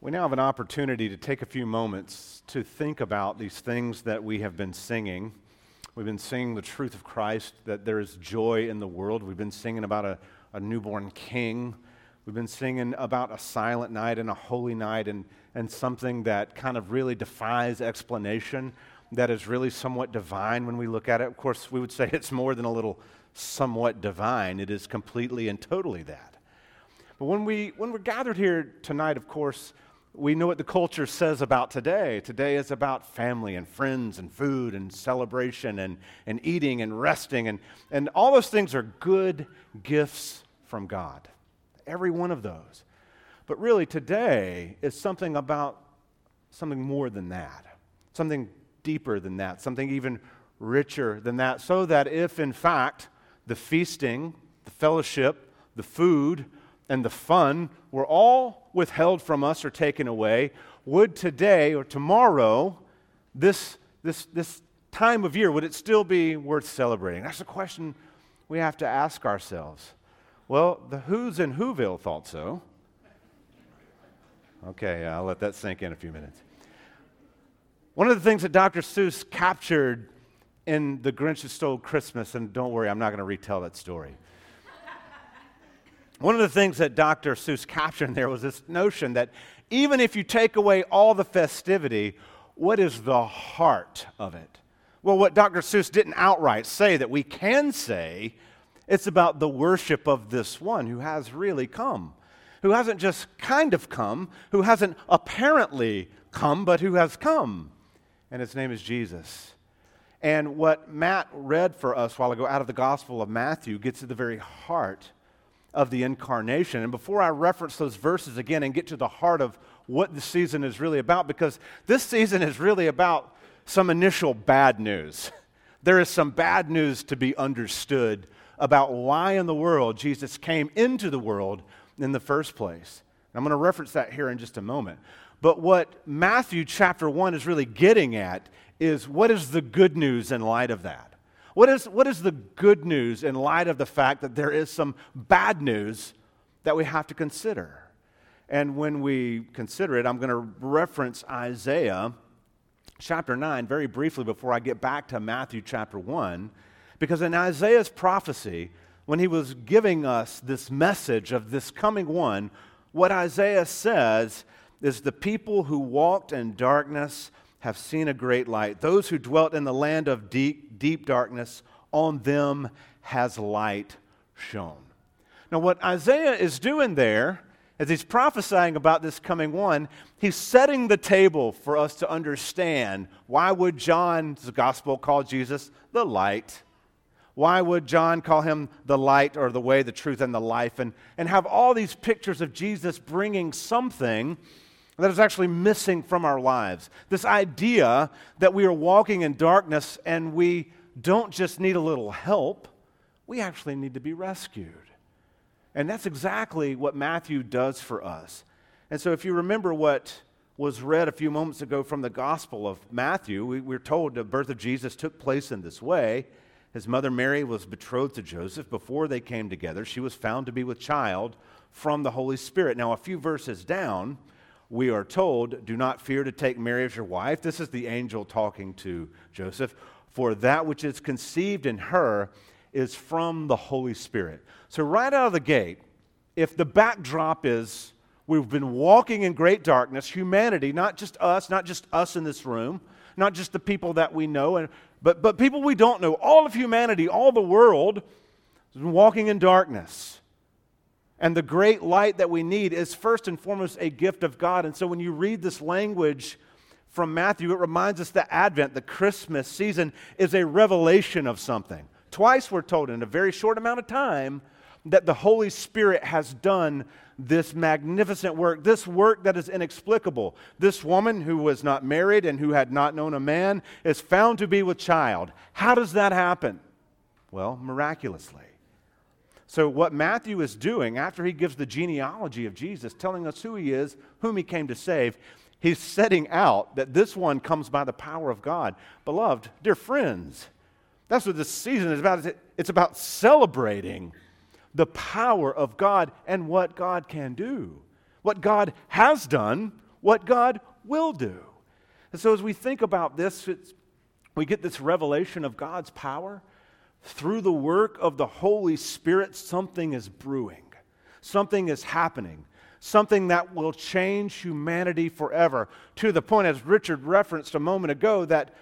We now have an opportunity to take a few moments to think about these things that we have been singing. We've been singing the truth of Christ, that there is joy in the world. We've been singing about a newborn king. We've been singing about a silent night and a holy night and something that kind of really defies explanation, that is really somewhat divine when we look at it. Of course, we would say it's more than a little somewhat divine. It is completely and totally that. But when we're gathered here tonight, of course, we know what the culture says about today. Today is about family and friends and food and celebration and eating and resting. And all those things are good gifts from God. Every one of those. But really today is something about something more than that. Something deeper than that. Something even richer than that. So that if in fact the feasting, the fellowship, the food, and the fun were all withheld from us or taken away, would today or tomorrow, this time of year, would it still be worth celebrating? That's a question we have to ask ourselves. Well, the Who's in Whoville thought so. Okay, I'll let that sink in a few minutes. One of the things that Dr. Seuss captured in The Grinch Who Stole Christmas, and don't worry, I'm not going to retell that story. One of the things that Dr. Seuss captured in there was this notion that even if you take away all the festivity, what is the heart of it? Well, what Dr. Seuss didn't outright say that we can say, it's about the worship of this one who has really come, who hasn't just kind of come, who hasn't apparently come, but who has come. And his name is Jesus. And what Matt read for us a while ago out of the Gospel of Matthew gets to the very heart of the incarnation. And before I reference those verses again and get to the heart of what the season is really about, because this season is really about some initial bad news. There is some bad news to be understood about why in the world Jesus came into the world in the first place. I'm going to reference that here in just a moment. But what Matthew chapter 1 is really getting at is what is the good news in light of that? What is the good news in light of the fact that there is some bad news that we have to consider? And when we consider it, I'm going to reference Isaiah chapter 9 very briefly before I get back to Matthew chapter 1. Because in Isaiah's prophecy, when he was giving us this message of this coming one, what Isaiah says is the people who walked in darkness have seen a great light. Those who dwelt in the land of deep darkness, on them has light shone. Now what Isaiah is doing there, as he's prophesying about this coming one, he's setting the table for us to understand why would John's gospel call Jesus the light? Why would John call him the light or the way, the truth, and the life? And have all these pictures of Jesus bringing something that is actually missing from our lives. This idea that we are walking in darkness and we don't just need a little help, we actually need to be rescued. And that's exactly what Matthew does for us. And so if you remember what was read a few moments ago from the Gospel of Matthew, we're told the birth of Jesus took place in this way. His mother Mary was betrothed to Joseph. Before they came together, she was found to be with child from the Holy Spirit. Now, a few verses down, we are told, do not fear to take Mary as your wife. This is the angel talking to Joseph. For that which is conceived in her is from the Holy Spirit. So right out of the gate, if the backdrop is we've been walking in great darkness, humanity, not just us in this room, not just the people that we know, but people we don't know, all of humanity, all the world has been walking in darkness. And the great light that we need is first and foremost a gift of God. And so when you read this language from Matthew, it reminds us that Advent, the Christmas season, is a revelation of something. Twice we're told in a very short amount of time that the Holy Spirit has done this magnificent work, this work that is inexplicable. This woman who was not married and who had not known a man is found to be with child. How does that happen? Well, miraculously. So what Matthew is doing after he gives the genealogy of Jesus, telling us who he is, whom he came to save, he's setting out that this one comes by the power of God. Beloved, dear friends, that's what this season is about. It's about celebrating the power of God and what God can do. What God has done, what God will do. And so as we think about this, we get this revelation of God's power. Through the work of the Holy Spirit, something is brewing. Something is happening. Something that will change humanity forever. To the point, as Richard referenced a moment ago, that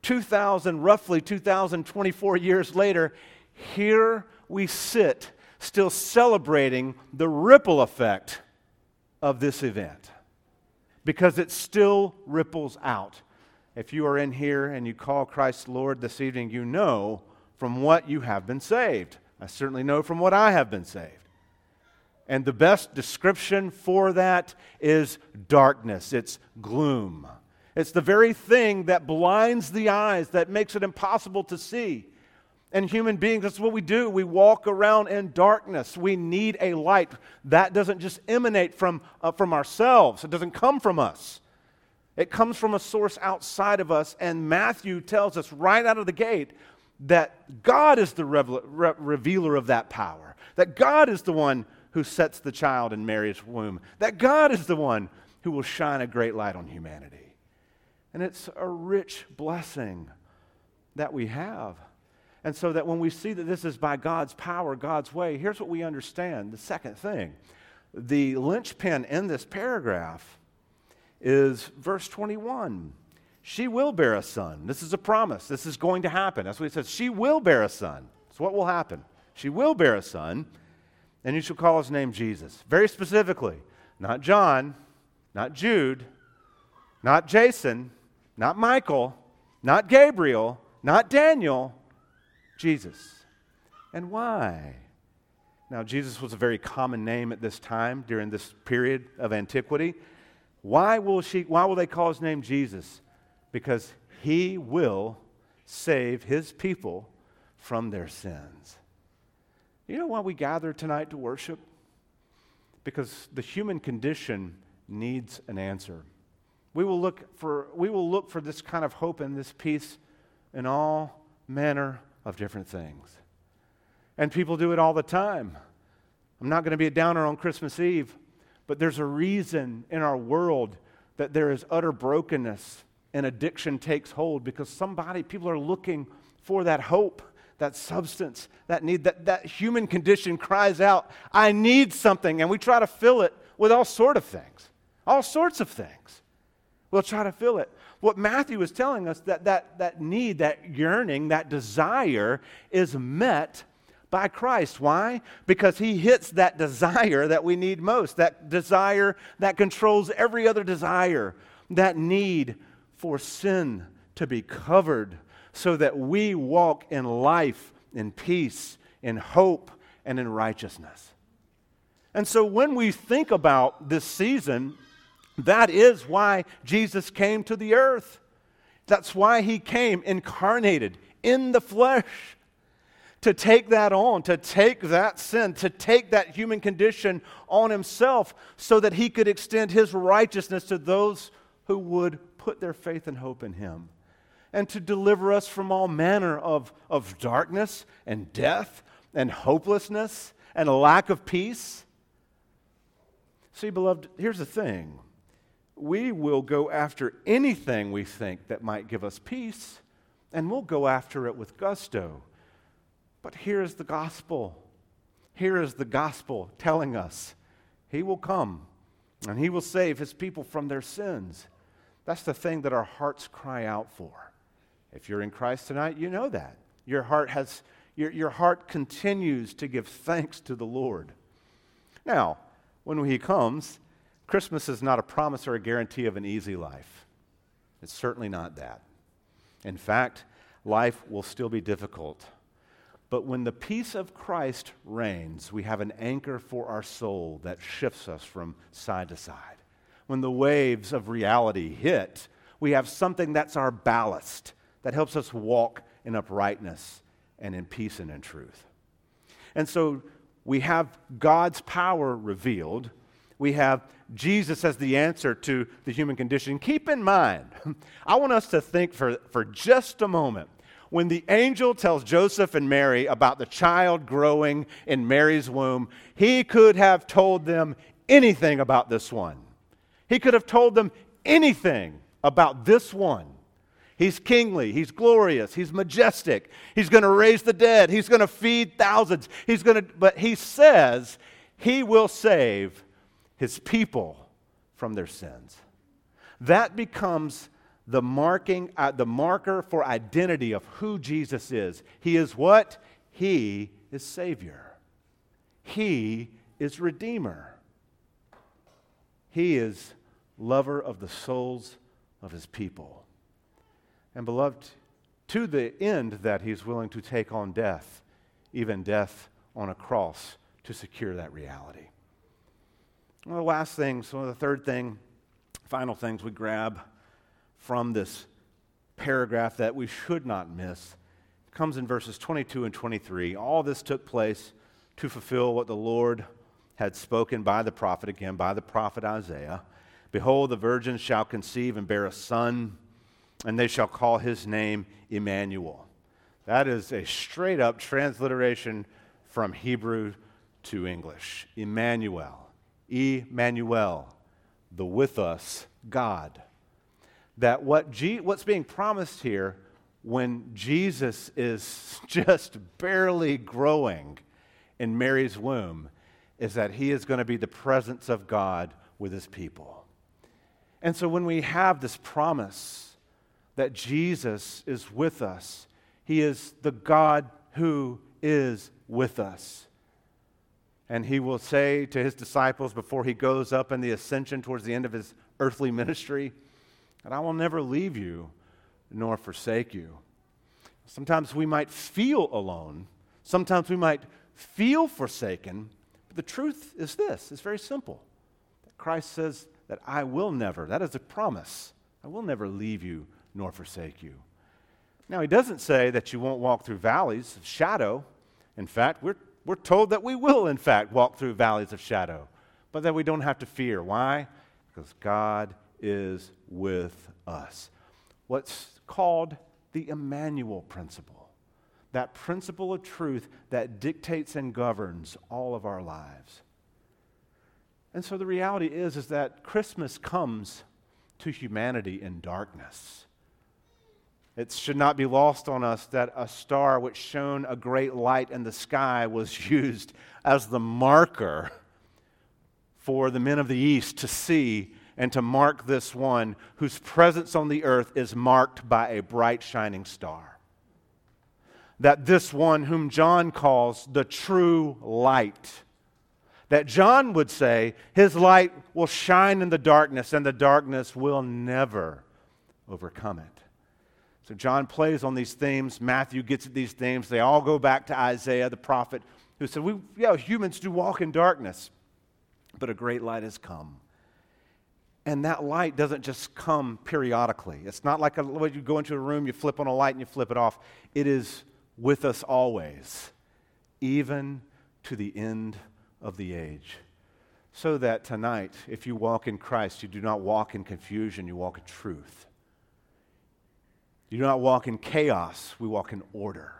roughly 2,024 years later, here we sit, still celebrating the ripple effect of this event. Because it still ripples out. If you are in here and you call Christ Lord this evening, you know from what you have been saved. I certainly know from what I have been saved. And the best description for that is darkness. It's gloom. It's the very thing that blinds the eyes, that makes it impossible to see. And human beings, that's what we do. We walk around in darkness. We need a light. That doesn't just emanate from ourselves. It doesn't come from us. It comes from a source outside of us. And Matthew tells us right out of the gate that God is the revealer of that power. That God is the one who sets the child in Mary's womb. That God is the one who will shine a great light on humanity. And it's a rich blessing that we have. And so that when we see that this is by God's power, God's way, here's what we understand. The second thing, the linchpin in this paragraph is verse 21. She will bear a son. This is a promise. This is going to happen. That's what he says. She will bear a son. That's what will happen. She will bear a son, and you shall call his name Jesus. Very specifically, not John, not Jude, not Jason, not Michael, not Gabriel, not Daniel, Jesus. And why? Now, Jesus was a very common name at this time during this period of antiquity. Why will they call his name Jesus? Because he will save his people from their sins. You know why we gather tonight to worship? Because the human condition needs an answer. We will look for this kind of hope and this peace in all manner of different things. And people do it all the time. I'm not going to be a downer on Christmas Eve, but there's a reason in our world that there is utter brokenness and addiction takes hold, because people are looking for that hope, that substance, that need, that human condition cries out, I need something, and we try to fill it with all sorts of things. We'll try to fill it. What Matthew is telling us, that need, that yearning, that desire is met by Christ. Why? Because he hits that desire that we need most, that desire that controls every other desire, that need for sin to be covered so that we walk in life, in peace, in hope, and in righteousness. And so when we think about this season, that is why Jesus came to the earth. That's why he came incarnated in the flesh, to take that on, to take that sin, to take that human condition on himself so that he could extend his righteousness to those who would put their faith and hope in him, and to deliver us from all manner of darkness and death and hopelessness and a lack of peace. See, beloved, here's the thing. We will go after anything we think that might give us peace, and we'll go after it with gusto. But here is the gospel. Here is the gospel telling us he will come and he will save his people from their sins. That's the thing that our hearts cry out for. If you're in Christ tonight, you know that. Your heart continues to give thanks to the Lord. Now, when he comes, Christmas is not a promise or a guarantee of an easy life. It's certainly not that. In fact, life will still be difficult. But when the peace of Christ reigns, we have an anchor for our soul that shifts us from side to side. When the waves of reality hit, we have something that's our ballast that helps us walk in uprightness and in peace and in truth. And so we have God's power revealed. We have Jesus as the answer to the human condition. Keep in mind, I want us to think for just a moment. When the angel tells Joseph and Mary about the child growing in Mary's womb, he could have told them anything about this one. He could have told them anything about this one. He's kingly, he's glorious, he's majestic, he's going to raise the dead, he's going to feed thousands, but he says he will save his people from their sins. That becomes the marker for identity of who Jesus is. He is what? He is Savior. He is Redeemer. He is lover of the souls of his people. And beloved, to the end that he's willing to take on death, even death on a cross, to secure that reality. One of the last things, the third thing, final things we grab from this paragraph that we should not miss comes in verses 22 and 23. All this took place to fulfill what the Lord had spoken by the prophet, again, by the prophet Isaiah. Behold, the virgin shall conceive and bear a son, and they shall call his name Emmanuel. That is a straight-up transliteration from Hebrew to English. Emmanuel. Emmanuel, the with us God. That what's being promised here when Jesus is just barely growing in Mary's womb is that he is going to be the presence of God with his people. And so when we have this promise that Jesus is with us, he is the God who is with us. And he will say to his disciples before he goes up in the ascension towards the end of his earthly ministry, that I will never leave you nor forsake you. Sometimes we might feel alone. Sometimes we might feel forsaken. But the truth is this. It's very simple. That Christ says that I will never, that is a promise, I will never leave you nor forsake you. Now, he doesn't say that you won't walk through valleys of shadow. In fact, we're told that we will, in fact, walk through valleys of shadow, but that we don't have to fear. Why? Because God is with us. What's called the Emmanuel principle, that principle of truth that dictates and governs all of our lives. And so the reality is that Christmas comes to humanity in darkness. It should not be lost on us that a star which shone a great light in the sky was used as the marker for the men of the East to see and to mark this one whose presence on the earth is marked by a bright shining star. That this one whom John calls the true light, that John would say his light will shine in the darkness and the darkness will never overcome it. So John plays on these themes. Matthew gets at these themes. They all go back to Isaiah, the prophet, who said, humans do walk in darkness, but a great light has come. And that light doesn't just come periodically. It's not like when you go into a room, you flip on a light and you flip it off. It is with us always, even to the end of the age. So that tonight, if you walk in Christ, you do not walk in confusion, you walk in truth. You do not walk in chaos, we walk in order.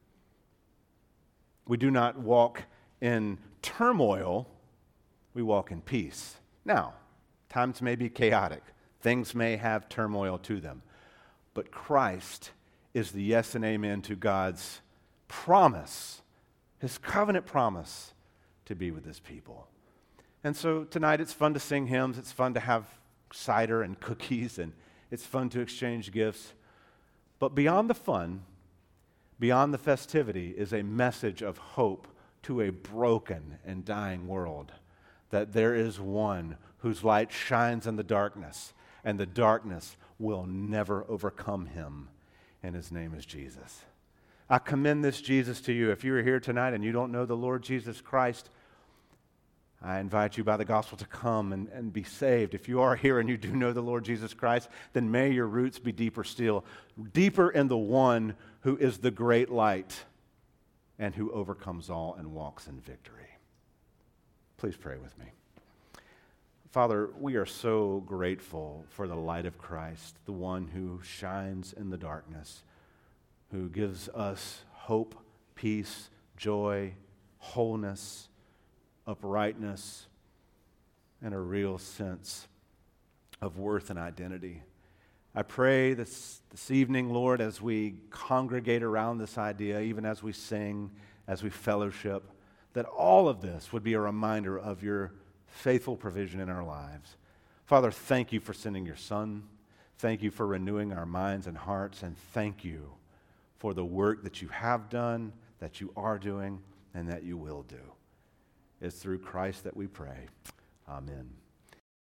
We do not walk in turmoil, we walk in peace. Now, times may be chaotic, things may have turmoil to them, but Christ is the yes and amen to God's promise, his covenant promise to be with his people. And so tonight it's fun to sing hymns, it's fun to have cider and cookies, and it's fun to exchange gifts. But beyond the fun, beyond the festivity, is a message of hope to a broken and dying world. That there is one whose light shines in the darkness, and the darkness will never overcome him, and his name is Jesus. I commend this Jesus to you. If you are here tonight and you don't know the Lord Jesus Christ, I invite you by the gospel to come and be saved. If you are here and you do know the Lord Jesus Christ, then may your roots be deeper still, deeper in the one who is the great light and who overcomes all and walks in victory. Please pray with me. Father, we are so grateful for the light of Christ, the one who shines in the darkness, who gives us hope, peace, joy, wholeness, uprightness, and a real sense of worth and identity. I pray this evening, Lord, as we congregate around this idea, even as we sing, as we fellowship, that all of this would be a reminder of your faithful provision in our lives. Father, thank you for sending your Son. Thank you for renewing our minds and hearts, and thank you for the work that you have done, that you are doing, and that you will do. It's through Christ that we pray. Amen.